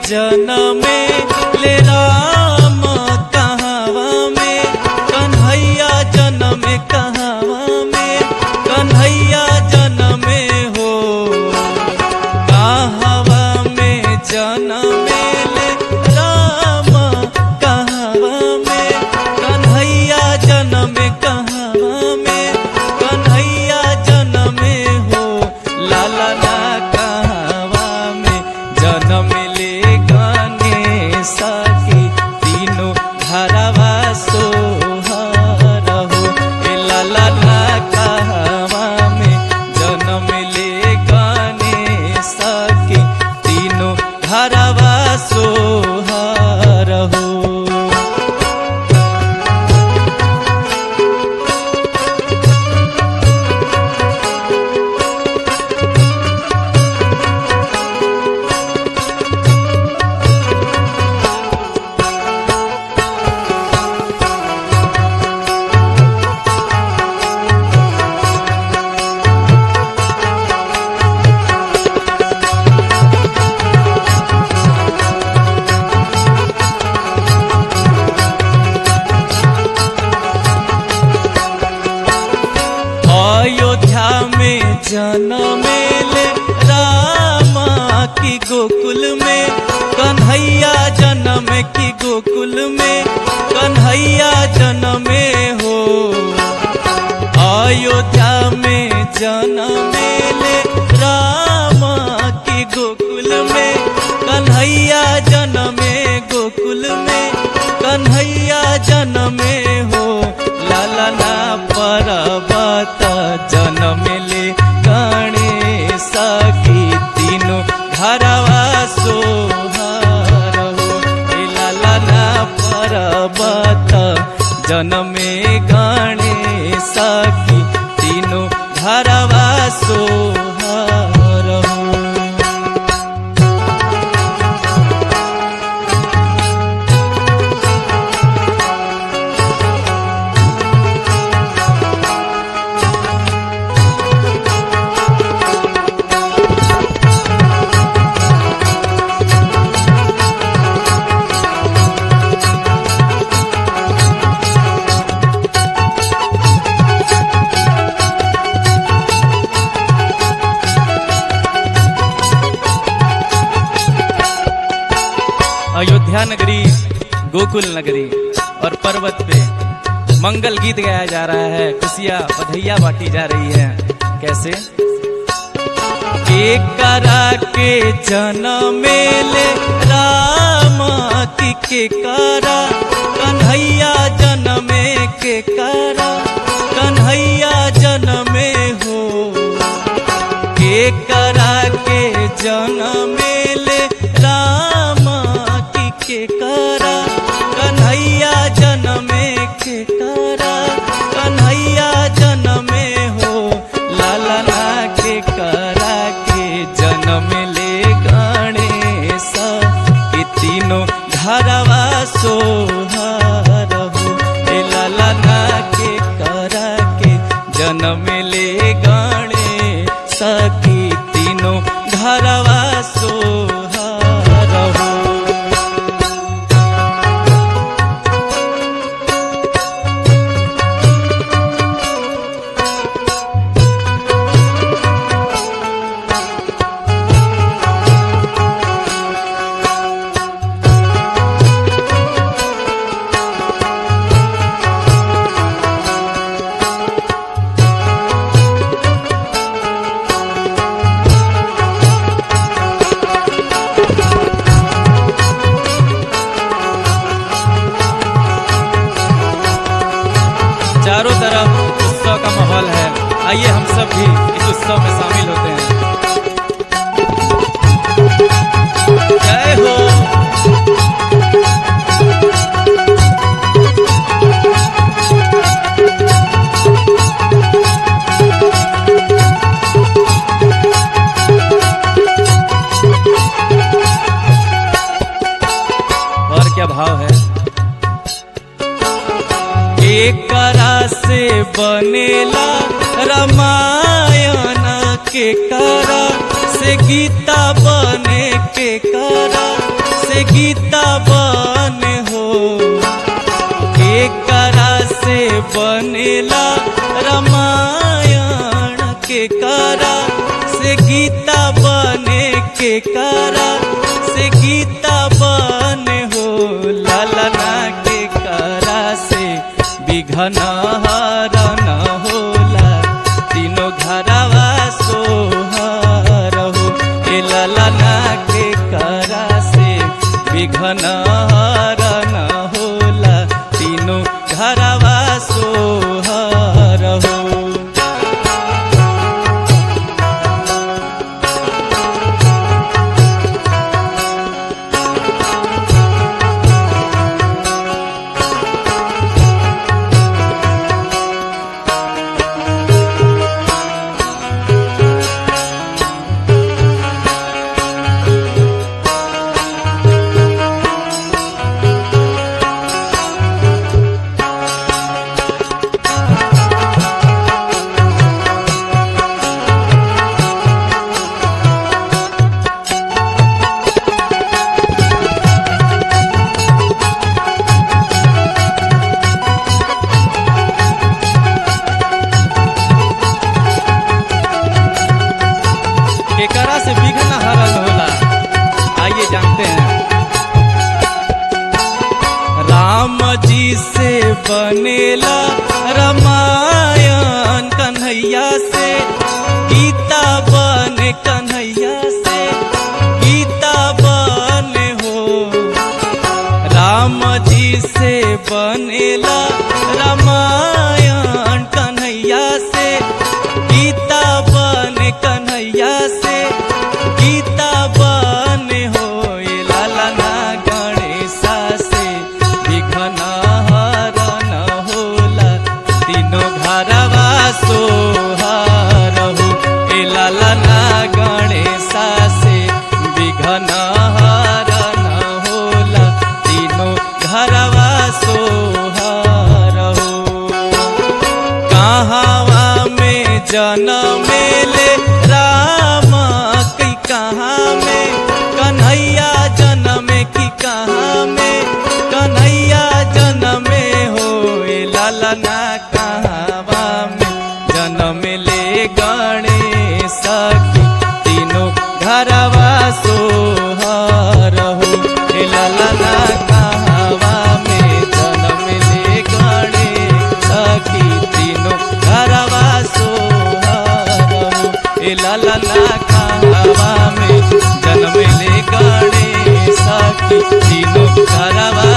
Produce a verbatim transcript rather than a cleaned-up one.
जनमे ले राम कहावा में कन्हैया जनमे कहावा में कन्हैया जनमे हो कहावा में जनमे ले राम कहावा में कन्हैया जनमे कहावा में कन्हैया जनमे हो लाला ना कहावा में जनम ले गणेश की तीनों घरवा सोहर हो ए लाला ना कहावा में जनम ले गणेश की तीनों घरवा सोहर हो। अयोध्या में जनमे ले राम की गोकुल में कन्हैया जनम की गोकुल में कन्हैया जनमे हो अयोध्या में जनमे ले राम की गोकुल में कन्हैया जनमे गोकुल में कन्हैया जनमे हो लाला ना पर्वत जनम ले गणेश की तीनों घरवा सोहर हो ए लाला ना पर्वत जनमे गणेश की तीनों घरवा सोहर हो। अयोध्या नगरी गोकुल नगरी और पर्वत पे मंगल गीत गाया जा रहा है, खुशियां बधाइयां बांटी जा रही है। कैसे के करा के जनमे ले राम की के करा कन्हैया जनमे के करा कन्हैया जनमे हो के करा के जनमे ले राम के करा कन्हैया जनमे के करा कन्हैया जनमे हो लाला ना के करा के जनम ले गणेश के तीनों घरवा सोहर हो ए लाला ना के करा के जनम ले गणेश की तीनों घरवा सोहर हो। चारों तरफ उत्सव का माहौल है, आइए हम सब भी इस उत्सव में शामिल होते हैं। जय हो और क्या भाव है एकरा से बनेला रामायण के करा से गीता बने के करा के करा से गीता बने हो, ललना के करा से विघन हरण होला, तीनों घरवा सोहर हो। ए ललना के करा से विघन हरण होला, तीनों घरवा सोहर हो। केकरा से विघ्न हरण होला, आइए जानते हैं। राम जी से बनेला रामायण, कन्हैया से गीता बने, कन्हैया से गीता बने हो। राम जी से बनेला रामायण, कन्हैया से गीता बने, कन्हैया से गीता बने हो। ललना गणेशा से विघ्न हरण होला, तीनों घरवा सोहर हो। ए ललना गणेशा से विघ्न हरण होला, तीनों घरवा सोहर हो। कहावा में जनमेले राम की, कहाँ में कन्हैया जन्मे की, कहाँ में कन्हैया जन्मे हो। ललना कहावा में जनमेले गणेश की, तीनों घरवा सोहर हो। ललना कहावा में जनमेले गणेश की, तीनों घरवा सोहर हो। ए ललना कहावा में जनमेले गणेश की, तीनों घरवा